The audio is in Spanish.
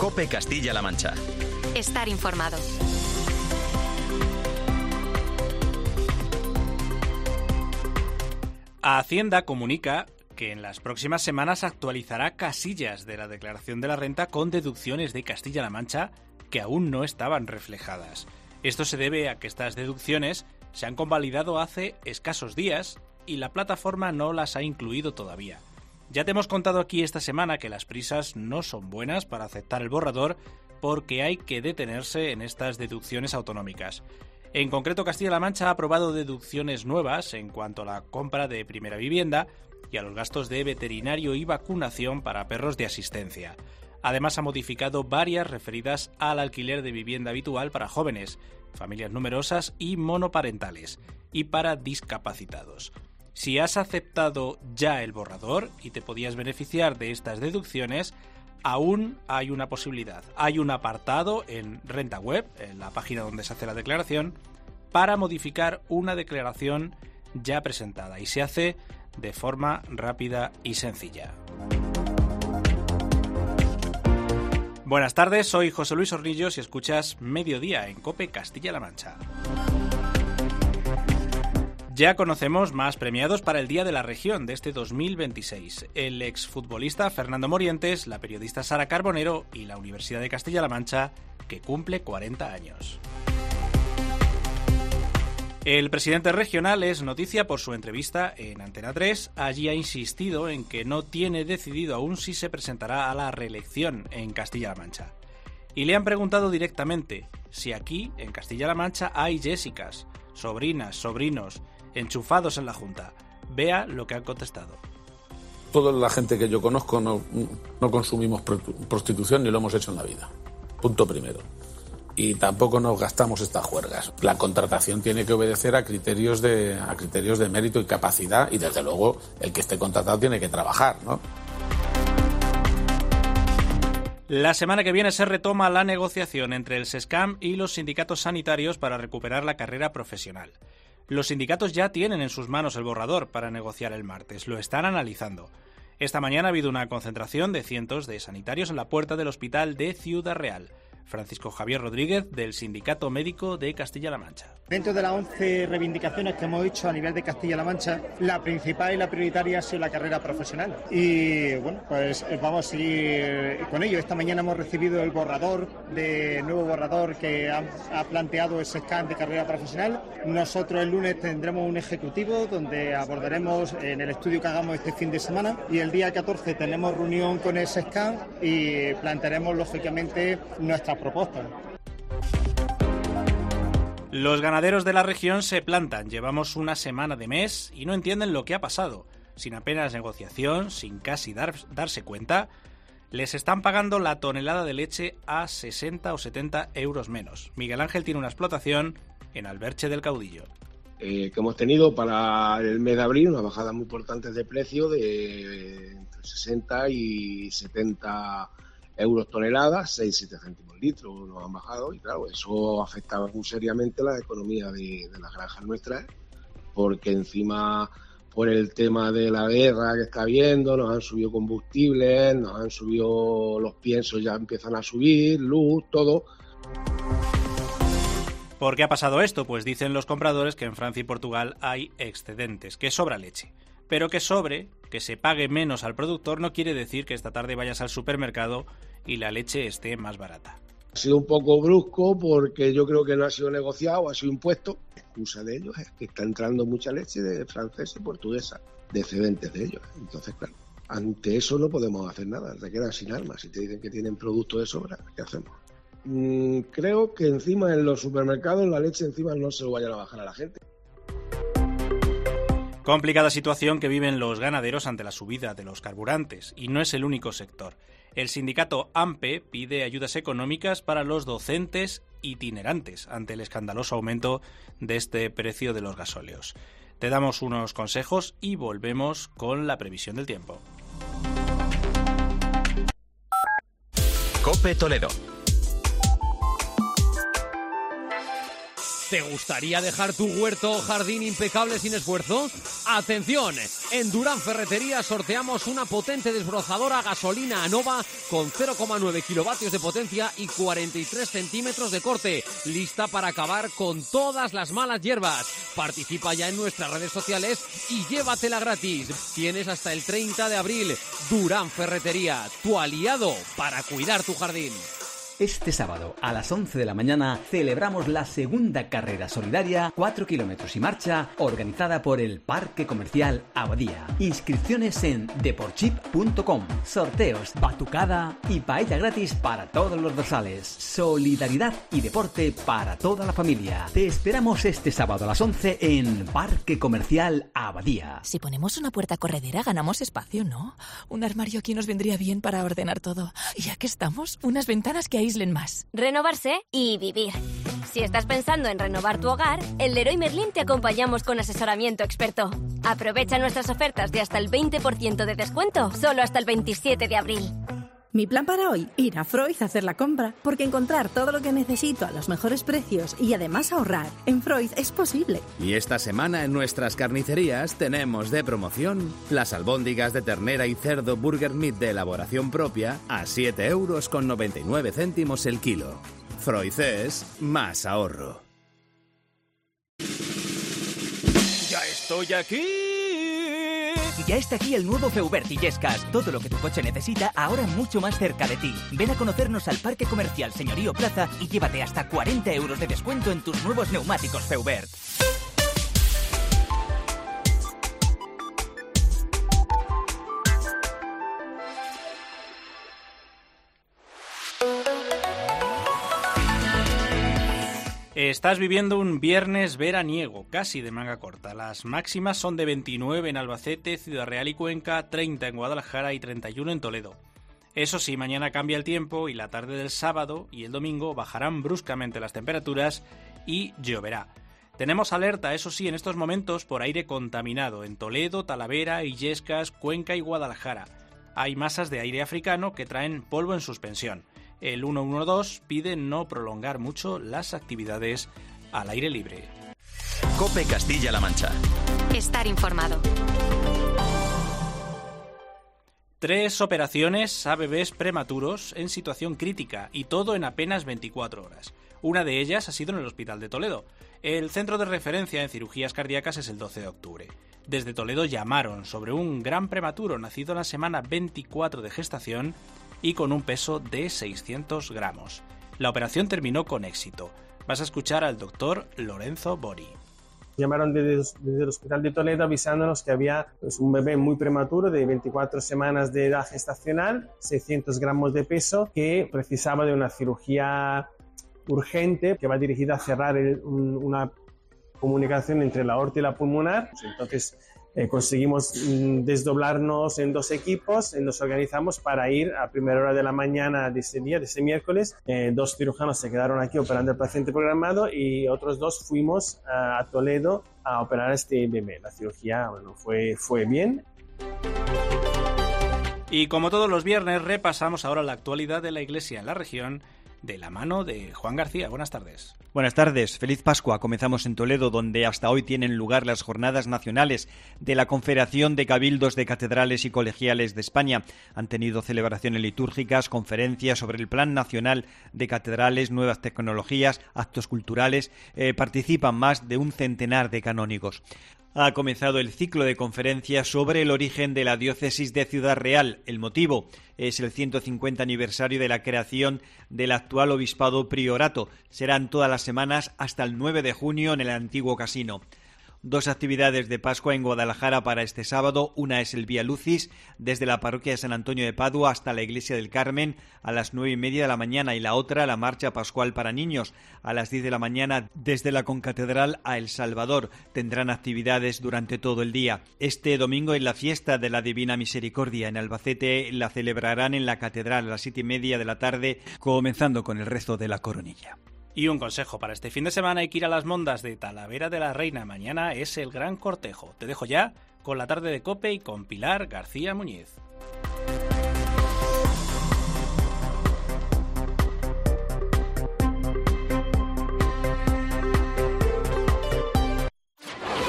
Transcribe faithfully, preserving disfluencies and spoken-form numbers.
COPE Castilla-La Mancha. Estar informado. Hacienda comunica que en las próximas semanas actualizará casillas de la declaración de la renta con deducciones de Castilla-La Mancha que aún no estaban reflejadas. Esto se debe a que estas deducciones se han convalidado hace escasos días y la plataforma no las ha incluido todavía. Ya te hemos contado aquí esta semana que las prisas no son buenas para aceptar el borrador porque hay que detenerse en estas deducciones autonómicas. En concreto, Castilla-La Mancha ha aprobado deducciones nuevas en cuanto a la compra de primera vivienda y a los gastos de veterinario y vacunación para perros de asistencia. Además, ha modificado varias referidas al alquiler de vivienda habitual para jóvenes, familias numerosas y monoparentales, y para discapacitados. Si has aceptado ya el borrador y te podías beneficiar de estas deducciones, aún hay una posibilidad. Hay un apartado en Renta Web, en la página donde se hace la declaración, para modificar una declaración ya presentada y se hace de forma rápida y sencilla. Buenas tardes, soy José Luis Hornillos y escuchas Mediodía en COPE Castilla-La Mancha. Ya conocemos más premiados para el Día de la Región de este dos mil veintiséis. El exfutbolista Fernando Morientes, la periodista Sara Carbonero y la Universidad de Castilla-La Mancha, que cumple cuarenta años. El presidente regional es noticia por su entrevista en Antena tres. Allí ha insistido en que no tiene decidido aún si se presentará a la reelección en Castilla-La Mancha. Y le han preguntado directamente si aquí, en Castilla-La Mancha, hay Jessicas, sobrinas, sobrinos, enchufados en la Junta. Vea lo que han contestado. Toda la gente que yo conozco no, no consumimos prostitución ni lo hemos hecho en la vida. Punto primero. Y tampoco nos gastamos estas juergas. La contratación tiene que obedecer a criterios de, a criterios de mérito y capacidad y desde luego el que esté contratado tiene que trabajar, ¿no? La semana que viene se retoma la negociación entre el SESCAM y los sindicatos sanitarios para recuperar la carrera profesional. Los sindicatos ya tienen en sus manos el borrador para negociar el martes, lo están analizando. Esta mañana ha habido una concentración de cientos de sanitarios en la puerta del hospital de Ciudad Real. Francisco Javier Rodríguez, del Sindicato Médico de Castilla-La Mancha. Dentro de las once reivindicaciones que hemos hecho a nivel de Castilla-La Mancha, la principal y la prioritaria ha sido la carrera profesional. Y bueno, pues vamos a seguir con ello. Esta mañana hemos recibido el borrador, de nuevo borrador que ha, ha planteado el SESCAM de carrera profesional. Nosotros el lunes tendremos un ejecutivo donde abordaremos en el estudio que hagamos este fin de semana y el día catorce tenemos reunión con el SESCAM y plantearemos lógicamente nuestras propuestas. Los ganaderos de la región se plantan. Llevamos una semana de mes y no entienden lo que ha pasado. Sin apenas negociación, sin casi dar, darse cuenta, les están pagando la tonelada de leche a sesenta o setenta euros menos. Miguel Ángel tiene una explotación en Alberche del Caudillo. Eh, que hemos tenido para el mes de abril una bajada muy importante de precio de entre sesenta y setenta euros toneladas, seis siete céntimos litro nos han bajado y claro, eso afectaba muy seriamente la economía de, de las granjas nuestras, porque encima por el tema de la guerra que está habiendo nos han subido combustibles, nos han subido los piensos, ya empiezan a subir, luz, todo. ¿Por qué ha pasado esto? Pues dicen los compradores que en Francia y Portugal hay excedentes, que sobra leche. Pero que sobre, que se pague menos al productor no quiere decir que esta tarde vayas al supermercado y la leche esté más barata. Ha sido un poco brusco porque yo creo que no ha sido negociado, ha sido impuesto. La excusa de ellos es que está entrando mucha leche de francesa y portuguesa, de excedentes de ellos. Entonces, claro, ante eso no podemos hacer nada, te quedan sin armas. Si te dicen que tienen producto de sobra, ¿qué hacemos? Mm, creo que encima en los supermercados la leche encima no se lo vayan a bajar a la gente. Complicada situación que viven los ganaderos ante la subida de los carburantes, y no es el único sector. El sindicato AMPE pide ayudas económicas para los docentes itinerantes ante el escandaloso aumento de este precio de los gasóleos. Te damos unos consejos y volvemos con la previsión del tiempo. COPE Toledo. ¿Te gustaría dejar tu huerto o jardín impecable sin esfuerzo? ¡Atención! En Durán Ferretería sorteamos una potente desbrozadora gasolina Anova con cero coma nueve kilovatios de potencia y cuarenta y tres centímetros de corte, lista para acabar con todas las malas hierbas. Participa ya en nuestras redes sociales y llévatela gratis. Tienes hasta el treinta de abril. Durán Ferretería, tu aliado para cuidar tu jardín. Este sábado a las once de la mañana celebramos la segunda carrera solidaria cuatro kilómetros y marcha organizada por el Parque Comercial Abadía. Inscripciones en deporchip punto com. Sorteos, batucada y paella gratis para todos los dorsales. Solidaridad y deporte para toda la familia. Te esperamos este sábado a las once en Parque Comercial Abadía. Si ponemos una puerta corredera ganamos espacio, ¿no? Un armario aquí nos vendría bien para ordenar todo. Y ya que estamos, unas ventanas que aíslen más. Renovarse y vivir. Si estás pensando en renovar tu hogar, en Leroy Merlin te acompañamos con asesoramiento experto. Aprovecha nuestras ofertas de hasta el veinte por ciento de descuento, solo hasta el veintisiete de abril. Mi plan para hoy, ir a Freud a hacer la compra, porque encontrar todo lo que necesito a los mejores precios y además ahorrar en Freud es posible. Y esta semana en nuestras carnicerías tenemos de promoción las albóndigas de ternera y cerdo Burger Meat de elaboración propia a siete euros con noventa y nueve céntimos el kilo. Freud es más ahorro. ¡Ya estoy aquí! Ya está aquí el nuevo Feubert Illescas. Todo lo que tu coche necesita ahora mucho más cerca de ti. Ven a conocernos al Parque Comercial Señorío Plaza y llévate hasta cuarenta euros de descuento en tus nuevos neumáticos Feubert. Estás viviendo un viernes veraniego, casi de manga corta. Las máximas son de veintinueve en Albacete, Ciudad Real y Cuenca, treinta en Guadalajara y treinta y uno en Toledo. Eso sí, mañana cambia el tiempo y la tarde del sábado y el domingo bajarán bruscamente las temperaturas y lloverá. Tenemos alerta, eso sí, en estos momentos por aire contaminado en Toledo, Talavera, Illescas, Cuenca y Guadalajara. Hay masas de aire africano que traen polvo en suspensión. El ciento doce pide no prolongar mucho las actividades al aire libre. COPE Castilla-La Mancha. Estar informado. Tres operaciones a bebés prematuros en situación crítica y todo en apenas veinticuatro horas. Una de ellas ha sido en el Hospital de Toledo. El centro de referencia en cirugías cardíacas es el doce de octubre. Desde Toledo llamaron sobre un gran prematuro nacido en la semana veinticuatro de gestación y con un peso de seiscientos gramos. La operación terminó con éxito. Vas a escuchar al doctor Lorenzo Bori. Llamaron desde, desde el Hospital de Toledo avisándonos que había pues, un bebé muy prematuro de veinticuatro semanas de edad gestacional, seiscientos gramos de peso, que precisaba de una cirugía urgente que va dirigida a cerrar el, un, una comunicación entre la aorta y la pulmonar. Entonces eh, conseguimos mm, desdoblarnos en dos equipos, eh, nos organizamos para ir a primera hora de la mañana de ese día, de ese miércoles. Eh, dos cirujanos se quedaron aquí operando al paciente programado y otros dos fuimos a, a Toledo a operar a este bebé. La cirugía bueno, fue, fue bien. Y como todos los viernes repasamos ahora la actualidad de la Iglesia en la región de la mano de Juan García. Buenas tardes. Buenas tardes, feliz Pascua. Comenzamos en Toledo, donde hasta hoy tienen lugar las jornadas nacionales de la Confederación de Cabildos de Catedrales y Colegiales de España. Han tenido celebraciones litúrgicas, conferencias sobre el Plan Nacional de Catedrales, nuevas tecnologías, actos culturales. Eh, participan más de un centenar de canónigos. Ha comenzado el ciclo de conferencias sobre el origen de la diócesis de Ciudad Real. El motivo es el ciento cincuenta aniversario de la creación del actual obispado priorato. Serán todas las semanas hasta el nueve de junio en el antiguo casino. Dos actividades de Pascua en Guadalajara para este sábado. Una es el Vía Lucis, desde la parroquia de San Antonio de Padua hasta la Iglesia del Carmen a las nueve y media de la mañana, y la otra, la Marcha Pascual para niños, a las diez de la mañana desde la Concatedral a El Salvador. Tendrán actividades durante todo el día. Este domingo es la fiesta de la Divina Misericordia. En Albacete la celebrarán en la Catedral a las siete y media de la tarde, comenzando con el rezo de la coronilla. Y un consejo para este fin de semana: hay que ir a las Mondas de Talavera de la Reina. Mañana es el gran cortejo. Te dejo ya con la tarde de COPE y con Pilar García Muñiz.